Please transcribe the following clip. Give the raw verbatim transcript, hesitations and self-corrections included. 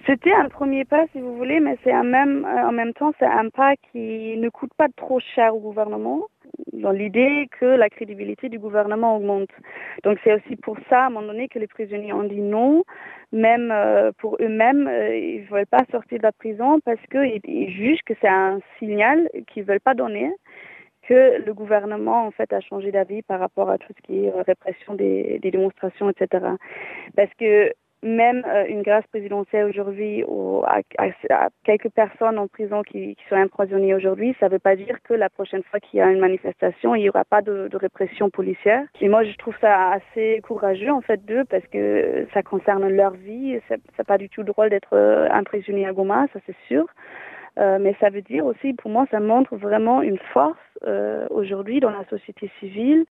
C'était un premier pas, si vous voulez, mais c'est un même, euh, en même temps, c'est un pas qui ne coûte pas trop cher au gouvernement, dans l'idée que la crédibilité du gouvernement augmente. Donc c'est aussi pour ça, à un moment donné, que les prisonniers ont dit non, même euh, pour eux-mêmes, euh, ils ne veulent pas sortir de la prison parce qu'ils ils jugent que c'est un signal qu'ils ne veulent pas donner, que le gouvernement, en fait, a changé d'avis par rapport à tout ce qui est euh, répression des, des démonstrations, et cetera. Parce que même euh, une grâce présidentielle aujourd'hui ou à, à, à quelques personnes en prison qui, qui sont emprisonnées aujourd'hui, ça ne veut pas dire que la prochaine fois qu'il y a une manifestation, il n'y aura pas de, de répression policière. Et moi, je trouve ça assez courageux, en fait, d'eux, parce que ça concerne leur vie. C'est, c'est pas du tout drôle d'être euh, emprisonné à Goma, ça c'est sûr. Euh, mais ça veut dire aussi, pour moi, ça montre vraiment une force euh, aujourd'hui dans la société civile